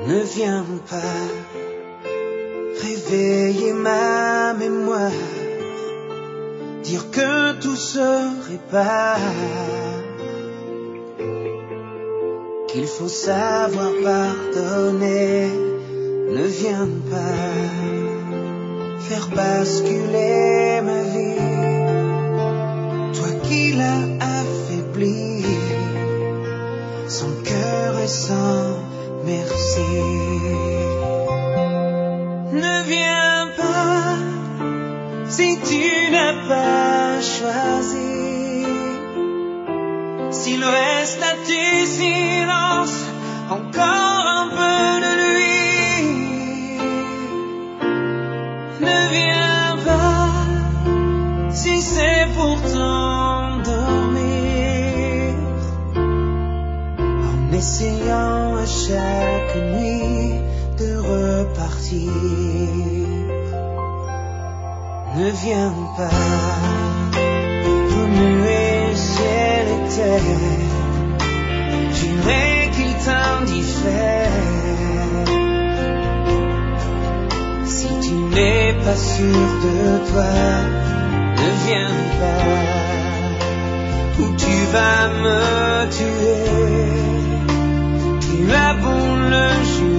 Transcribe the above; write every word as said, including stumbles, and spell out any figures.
Ne viens pas réveiller ma mémoire, dire que tout se répare, qu'il faut savoir pardonner. Ne viens pas faire basculer ma vie, toi qui l'as affaibli, sans cœur et sans merci. Ne viens pas si tu n'as pas choisi, s'il reste à tes silences encore un peu de lui. Ne viens pas si c'est pour t'endormir, en essayant à chaque nuit de repartir. Ne viens pas remuer ciel et terre, jurer qu'il t'indiffère. Si tu n'es pas sûr de toi, ne viens pas, ou tu vas me tuer. Tu as beau le juger,